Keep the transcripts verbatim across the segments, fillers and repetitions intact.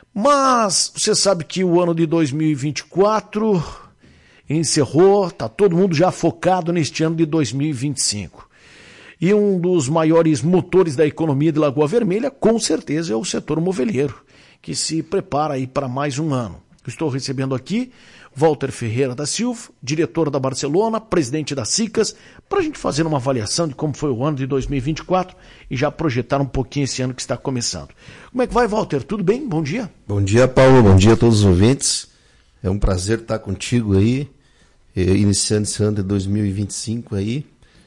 Mas você sabe que o ano de dois mil e vinte e quatro encerrou, tá todo mundo já focado neste ano de dois mil e vinte e cinco. E um dos maiores motores da economia de Lagoa Vermelha, com certeza, é o setor moveleiro, que se prepara aí para mais um ano. Estou recebendo aqui Walter Ferreira da Silva, diretor da Barcelona, presidente da SICAS, para a gente fazer uma avaliação de como foi o ano de dois mil e vinte e quatro e já projetar um pouquinho esse ano que está começando. Como é que vai, Walter? Tudo bem? Bom dia. Bom dia, Paulo. Bom dia a todos os ouvintes. É um prazer estar contigo aí, iniciando esse ano de dois mil e vinte e cinco aí,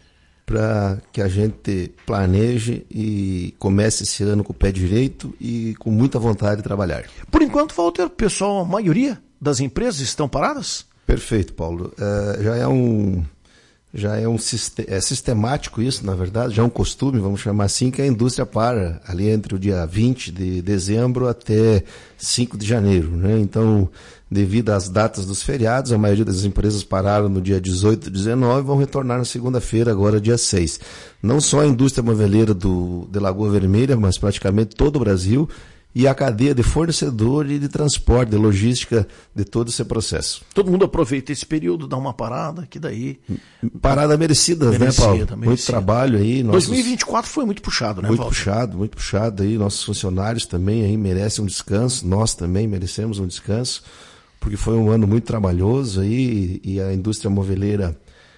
para que a gente planeje e comece esse ano com o pé direito e com muita vontade de trabalhar. Por enquanto, Walter, pessoal, a maioria das empresas estão paradas? Perfeito, Paulo. É, já é um, já é um é sistemático isso, na verdade, já é um costume, vamos chamar assim, que a indústria para ali entre o dia vinte de dezembro até cinco de janeiro, né? Então, devido às datas dos feriados, a maioria das empresas pararam no dia dezoito e dezenove e vão retornar na segunda-feira, agora dia seis. Não só a indústria moveleira do, de Lagoa Vermelha, mas praticamente todo o Brasil, e a cadeia de fornecedor e de transporte, de logística de todo esse processo. Todo mundo aproveita esse período, dá uma parada, que daí... Parada merecida, merecida né, Paulo? Merecida. Muito trabalho aí. Nossos... dois mil e vinte e quatro foi muito puxado, né, Muito Walter? puxado, muito puxado aí. Nossos funcionários também aí merecem um descanso, nós também merecemos um descanso, porque foi um ano muito trabalhoso aí e a indústria moveleira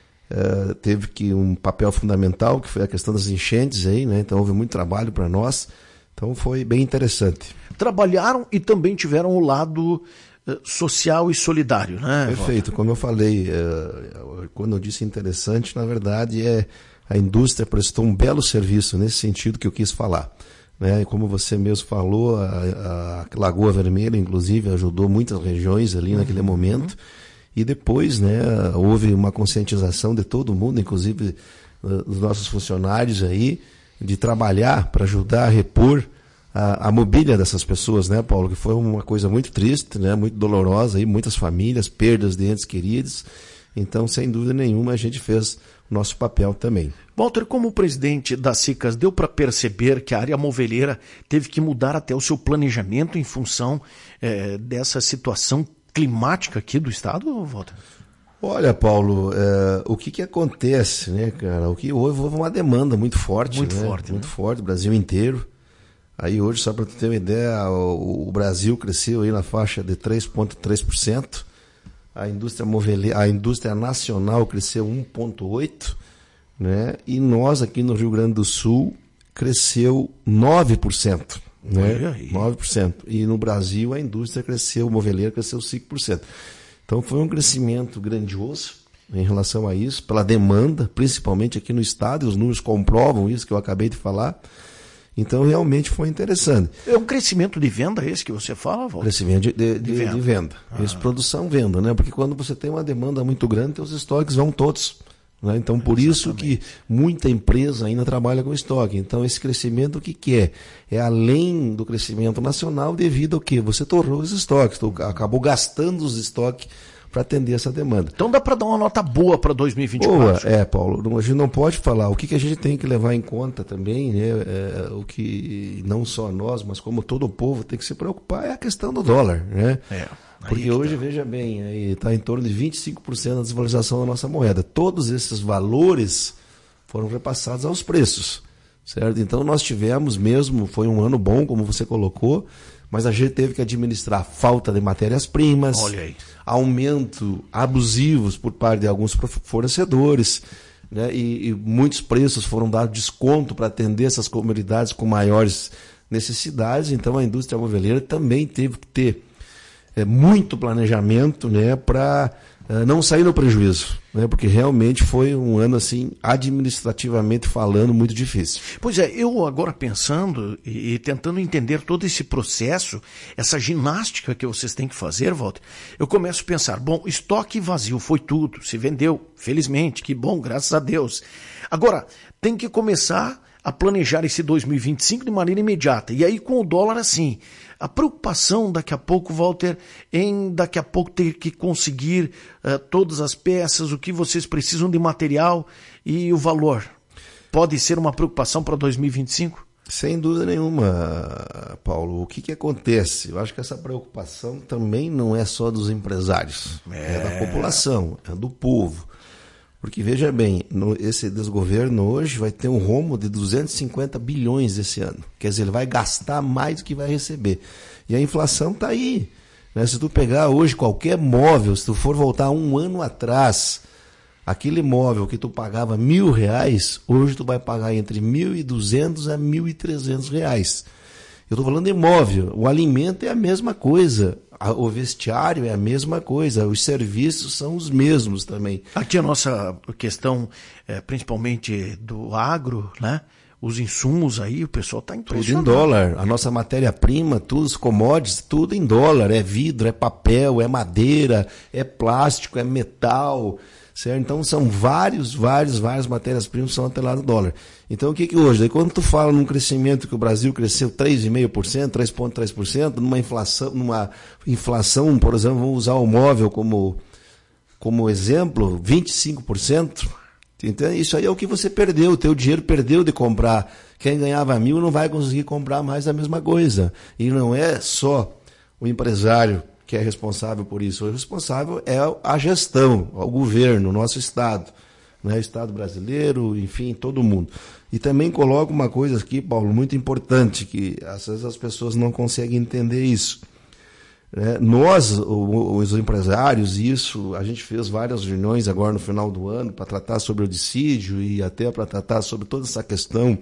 uh, teve que um papel fundamental, que foi a questão das enchentes aí, né? Então houve muito trabalho para nós. Então foi bem interessante. Trabalharam e também tiveram o lado uh, social e solidário, né? Perfeito, como eu falei, uh, quando eu disse interessante, na verdade é a indústria prestou um belo serviço nesse sentido que eu quis falar. Né? E como você mesmo falou, a, a Lagoa Vermelha, inclusive, ajudou muitas regiões ali uhum. naquele momento. Uhum. E depois, né, houve uma conscientização de todo mundo, inclusive uh, dos nossos funcionários aí, de trabalhar para ajudar a repor a, a mobília dessas pessoas, né, Paulo? Que foi uma coisa muito triste, né, muito dolorosa, aí, muitas famílias, perdas de entes queridos. Então, sem dúvida nenhuma, a gente fez o nosso papel também. Walter, como presidente da SICAS, deu para perceber que a área moveleira teve que mudar até o seu planejamento em função eh, dessa situação climática aqui do estado, Walter? Olha, Paulo, é, o que que acontece, né, cara? O que houve, houve uma demanda muito forte, muito né? forte, muito né? forte, Brasil inteiro. Aí hoje, só para tu ter uma ideia, o, o Brasil cresceu aí na faixa de três vírgula três por cento. A indústria moveleira, a indústria nacional cresceu um vírgula oito por cento, né? E nós aqui no Rio Grande do Sul cresceu nove por cento, né? nove por cento. E no Brasil a indústria cresceu, o moveleiro cresceu cinco por cento. Então foi um crescimento grandioso em relação a isso, pela demanda, principalmente aqui no estado, e os números comprovam isso que eu acabei de falar. Então realmente foi interessante. É um crescimento de venda esse que você fala, Walter? Crescimento de, de, de venda. De venda. Ah. Isso, produção, venda, né? Porque quando você tem uma demanda muito grande, os estoques vão todos. Né? Então por Exatamente. Isso que muita empresa ainda trabalha com estoque. Então esse crescimento o que, que é? É além do crescimento nacional devido ao que? Você torrou os estoques, acabou gastando os estoques para atender essa demanda. Então dá para dar uma nota boa para dois mil e vinte e quatro? Boa, é, Paulo. A gente não pode falar. O que, que a gente tem que levar em conta também, né? É, o que não só nós, mas como todo o povo tem que se preocupar é a questão do dólar, né? É. Porque hoje, tá. veja bem, está em torno de vinte e cinco por cento da desvalorização da nossa moeda. Todos esses valores foram repassados aos preços, certo? Então nós tivemos mesmo, foi um ano bom, como você colocou, mas a gente teve que administrar falta de matérias-primas, aumento abusivos por parte de alguns fornecedores, né? e, e muitos preços foram dados desconto para atender essas comunidades com maiores necessidades. Então a indústria moveleira também teve que ter É, muito planejamento, né, para uh, não sair no prejuízo, né, porque realmente foi um ano assim, administrativamente falando, muito difícil. Pois é, eu agora pensando e, e tentando entender todo esse processo, essa ginástica que vocês têm que fazer, Walter, eu começo a pensar, bom, estoque vazio foi tudo, se vendeu, felizmente, que bom, graças a Deus. Agora, tem que começar a planejar esse dois mil e vinte e cinco de maneira imediata. E aí com o dólar assim, a preocupação daqui a pouco, Walter, em daqui a pouco ter que conseguir uh, todas as peças, o que vocês precisam de material e o valor. Pode ser uma preocupação para dois mil e vinte e cinco? Sem dúvida nenhuma, Paulo. O que, que acontece? Eu acho que essa preocupação também não é só dos empresários, é, é da população, é do povo. Porque, veja bem, no, esse desgoverno hoje vai ter um rombo de duzentos e cinquenta bilhões esse ano. Quer dizer, ele vai gastar mais do que vai receber. E a inflação está aí. Né? Se tu pegar hoje qualquer móvel, se tu for voltar um ano atrás, aquele móvel que tu pagava mil reais, hoje tu vai pagar entre mil e duzentos a mil e trezentos reais. Eu estou falando de móvel. O alimento é a mesma coisa. O vestiário é a mesma coisa. Os serviços são os mesmos também. Aqui a nossa questão, é, principalmente do agro, né? Os insumos aí, o pessoal está impressionado. Tudo em dólar. A nossa matéria-prima, tudo, os commodities, tudo em dólar. É vidro, é papel, é madeira, é plástico, é metal. Certo? Então são vários, vários, várias matérias-primas que são atreladas ao dólar. Então o que que hoje? Daí, quando tu fala num crescimento que o Brasil cresceu três vírgula cinco por cento, três vírgula três por cento, numa inflação, numa inflação, por exemplo, vamos usar o móvel como, como exemplo, vinte e cinco por cento, então, isso aí é o que você perdeu, o teu dinheiro perdeu de comprar. Quem ganhava mil não vai conseguir comprar mais a mesma coisa. E não é só o empresário que é responsável por isso. O responsável é a gestão, o governo, o nosso Estado, né? O Estado brasileiro, enfim, todo mundo. E também coloco uma coisa aqui, Paulo, muito importante, que às vezes as pessoas não conseguem entender isso. Né? Nós, os empresários, isso, a gente fez várias reuniões agora no final do ano para tratar sobre o dissídio e até para tratar sobre toda essa questão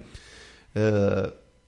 é,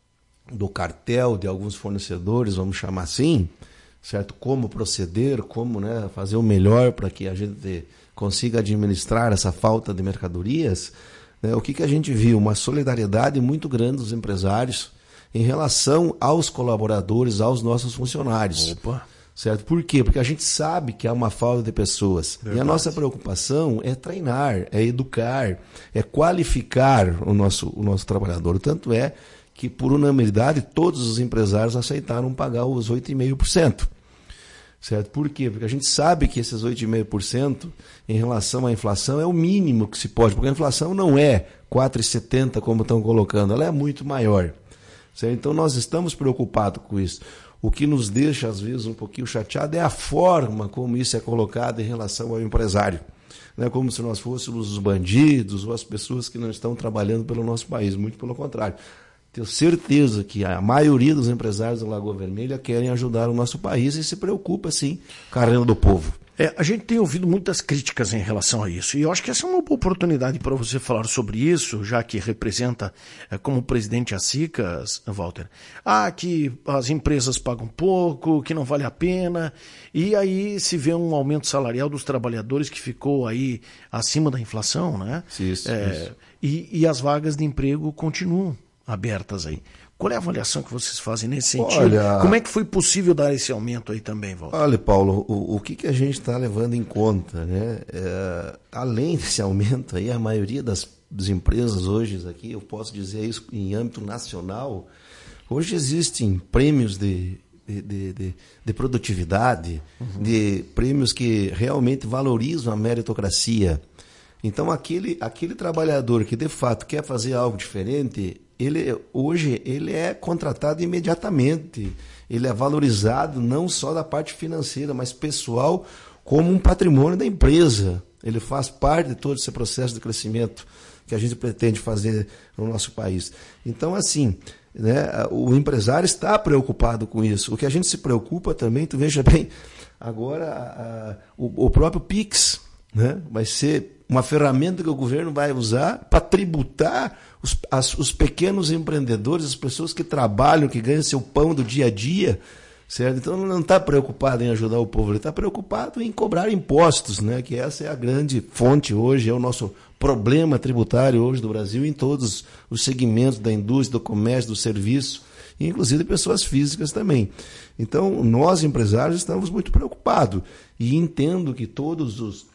do cartel de alguns fornecedores, vamos chamar assim, certo? Como proceder, como, né, fazer o melhor para que a gente consiga administrar essa falta de mercadorias. Né? O que, que a gente viu? Uma solidariedade muito grande dos empresários em relação aos colaboradores, aos nossos funcionários. Opa! Certo? Por quê? Porque a gente sabe que há uma falta de pessoas. Verdade. E a nossa preocupação é treinar, é educar, é qualificar o nosso, o nosso trabalhador. Tanto é que, por unanimidade, todos os empresários aceitaram pagar os oito vírgula cinco por cento. Certo? Por quê? Porque a gente sabe que esses oito vírgula cinco por cento em relação à inflação é o mínimo que se pode, porque a inflação não é quatro vírgula setenta por cento como estão colocando, ela é muito maior. Certo? Então nós estamos preocupados com isso. O que nos deixa, às vezes, um pouquinho chateado é a forma como isso é colocado em relação ao empresário. Não é como se nós fôssemos os bandidos ou as pessoas que não estão trabalhando pelo nosso país, muito pelo contrário. Tenho certeza que a maioria dos empresários da Lagoa Vermelha querem ajudar o nosso país e se preocupa, sim, com a renda do povo. É, a gente tem ouvido muitas críticas em relação a isso, e eu acho que essa é uma boa oportunidade para você falar sobre isso, já que representa é, como presidente a SICAS, Walter. Ah, que as empresas pagam pouco, que não vale a pena, e aí se vê um aumento salarial dos trabalhadores que ficou aí acima da inflação, né? Isso, é, isso. E, e as vagas de emprego continuam abertas aí. Qual é a avaliação que vocês fazem nesse sentido? Olha, como é que foi possível dar esse aumento aí também, Walter? Olha, Paulo, o, o que, que a gente está levando em conta, né? É, além desse aumento aí, a maioria das, das empresas hoje aqui, eu posso dizer isso em âmbito nacional, hoje existem prêmios de, de, de, de, de produtividade, uhum. de prêmios que realmente valorizam a meritocracia. Então, aquele, aquele trabalhador que de fato quer fazer algo diferente, ele, hoje ele é contratado imediatamente, ele é valorizado não só da parte financeira, mas pessoal, como um patrimônio da empresa. Ele faz parte de todo esse processo de crescimento que a gente pretende fazer no nosso país. Então, assim, né, o empresário está preocupado com isso. O que a gente se preocupa também, tu veja bem, agora a, a, o, o próprio Pix, né, vai ser uma ferramenta que o governo vai usar para tributar os, as, os pequenos empreendedores, as pessoas que trabalham, que ganham seu pão do dia a dia, certo? Então não está preocupado em ajudar o povo, ele está preocupado em cobrar impostos, né? Que essa é a grande fonte hoje, é o nosso problema tributário hoje do Brasil em todos os segmentos da indústria, do comércio, do serviço, inclusive pessoas físicas também. Então nós empresários estamos muito preocupados e entendo que todos os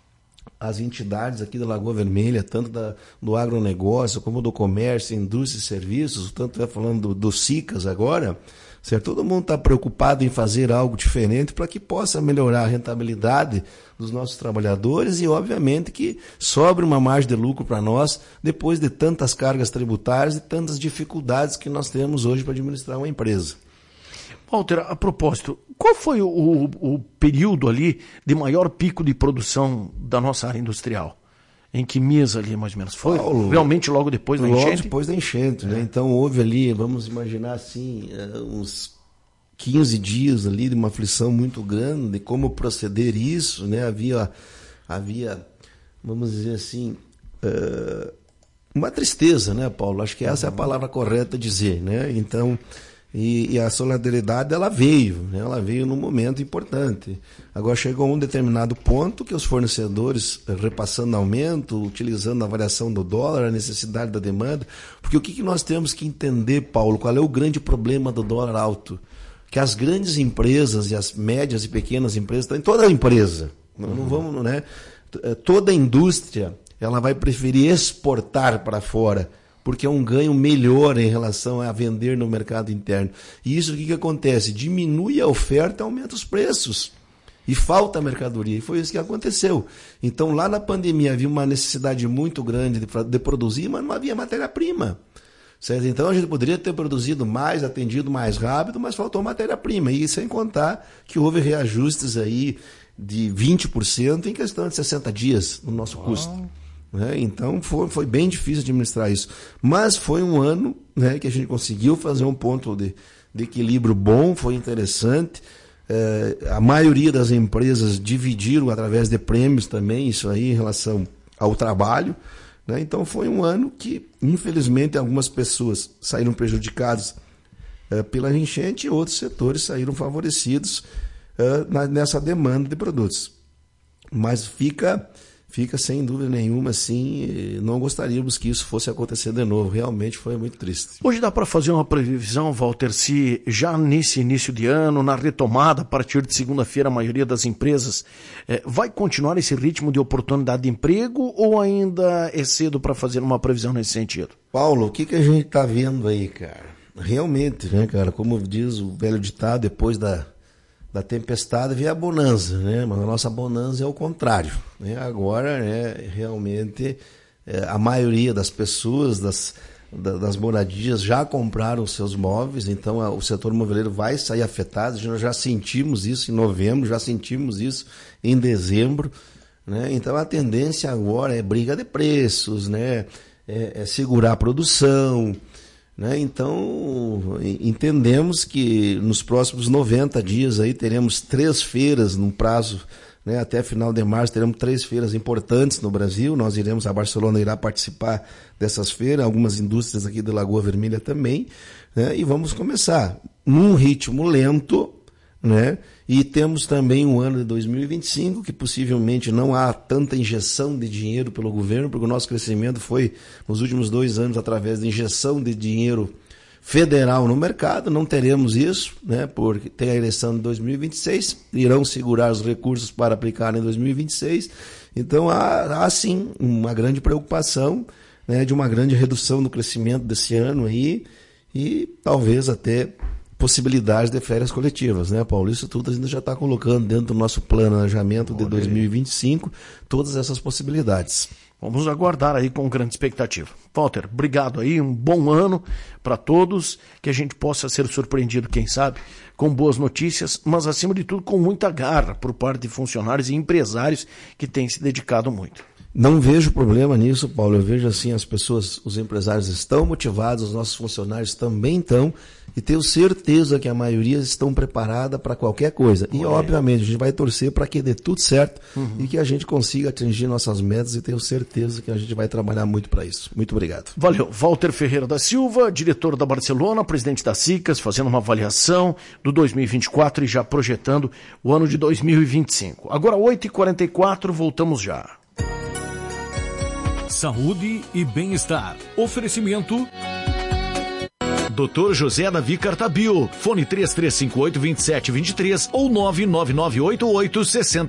as entidades aqui da Lagoa Vermelha, tanto da, do agronegócio como do comércio, indústria e serviços, tanto é falando do, do SICAS agora, certo? Todo mundo está preocupado em fazer algo diferente para que possa melhorar a rentabilidade dos nossos trabalhadores e, obviamente, que sobre uma margem de lucro para nós, depois de tantas cargas tributárias e tantas dificuldades que nós temos hoje para administrar uma empresa. Walter, a propósito, qual foi o, o, o período ali de maior pico de produção da nossa área industrial? Em que mês ali, mais ou menos? Foi Paulo, realmente logo depois da enchente? Logo depois da enchente, né? É. Então houve ali, vamos imaginar assim, uns quinze dias ali de uma aflição muito grande, de como proceder isso, né? Havia, havia vamos dizer assim, uh, uma tristeza, né, Paulo? Acho que essa uhum. é a palavra correta a dizer, né? Então... E, e a solidariedade, ela veio, né? Ela veio num momento importante. Agora chegou a um determinado ponto que os fornecedores, repassando aumento, utilizando a variação do dólar, a necessidade da demanda, porque o que, que nós temos que entender, Paulo, qual é o grande problema do dólar alto? Que as grandes empresas e as médias e pequenas empresas, toda a empresa, não, uhum. não vamos, né? Toda a indústria, ela vai preferir exportar para fora, porque é um ganho melhor em relação a vender no mercado interno. E isso o que, que acontece? Diminui a oferta, aumenta os preços. E falta mercadoria. E foi isso que aconteceu. Então, lá na pandemia havia uma necessidade muito grande de, de produzir, mas não havia matéria-prima. Certo? Então, a gente poderia ter produzido mais, atendido mais rápido, mas faltou matéria-prima. E sem contar que houve reajustes aí de vinte por cento em questão de sessenta dias no nosso Uau. custo. Né? Então foi, foi bem difícil administrar isso. Mas foi um ano, né, que a gente conseguiu fazer um ponto de, de equilíbrio bom, foi interessante. É, a maioria das empresas dividiram através de prêmios também, isso aí em relação ao trabalho. Né? Então foi um ano que, infelizmente, algumas pessoas saíram prejudicadas é, pela enchente e outros setores saíram favorecidos é, na, nessa demanda de produtos. Mas fica... Fica sem dúvida nenhuma, assim, não gostaríamos que isso fosse acontecer de novo. Realmente foi muito triste. Hoje dá para fazer uma previsão, Walter, se já nesse início de ano, na retomada, a partir de segunda-feira, a maioria das empresas eh, vai continuar esse ritmo de oportunidade de emprego ou ainda é cedo para fazer uma previsão nesse sentido? Paulo, o que, que a gente está vendo aí, cara? Realmente, né, cara, como diz o velho ditado, depois da... da tempestade vem a bonança, né? Mas a nossa bonança é o contrário, né? Agora, né, realmente, é, a maioria das pessoas, das, da, das moradias já compraram seus móveis, então a, o setor moveleiro vai sair afetado. Nós já sentimos isso em novembro, já sentimos isso em dezembro, né? Então a tendência agora é briga de preços, né? É, é segurar a produção. Né? Então, entendemos que nos próximos noventa dias aí teremos três feiras num prazo, né? Até final de março teremos três feiras importantes no Brasil. Nós iremos a Barcelona, irá participar dessas feiras, algumas indústrias aqui de Lagoa Vermelha também, né? E vamos começar num ritmo lento, né? E temos também um ano de dois mil e vinte e cinco que possivelmente não há tanta injeção de dinheiro pelo governo, porque o nosso crescimento foi nos últimos dois anos através de injeção de dinheiro federal no mercado. Não teremos isso, né? Porque tem a eleição de dois mil e vinte e seis, irão segurar os recursos para aplicar em dois mil e vinte e seis. Então há, há sim uma grande preocupação, né, de uma grande redução no crescimento desse ano aí e talvez até possibilidades de férias coletivas, né, Paulo? Isso tudo a gente já está colocando dentro do nosso planejamento de dois mil e vinte e cinco, todas essas possibilidades. Vamos aguardar aí com grande expectativa. Walter, obrigado aí, um bom ano para todos, que a gente possa ser surpreendido, quem sabe, com boas notícias, mas acima de tudo com muita garra por parte de funcionários e empresários que têm se dedicado muito. Não vejo problema nisso, Paulo. Eu vejo assim, as pessoas, os empresários estão motivados, os nossos funcionários também estão, e tenho certeza que a maioria estão preparada para qualquer coisa. E, Olha. obviamente, a gente vai torcer para que dê tudo certo uhum. e que a gente consiga atingir nossas metas, e tenho certeza que a gente vai trabalhar muito para isso. Muito obrigado. Valeu. Walter Ferreira da Silva, diretor da Barcelona, presidente da SICAS, fazendo uma avaliação do dois mil e vinte e quatro e já projetando o ano de dois mil e vinte e cinco. Agora, oito e quarenta e quatro, voltamos já. Saúde e bem-estar. Oferecimento doutor José Davi Cartabio. Fone três três cinco oito, dois sete dois três ou nove nove nove oito oito seis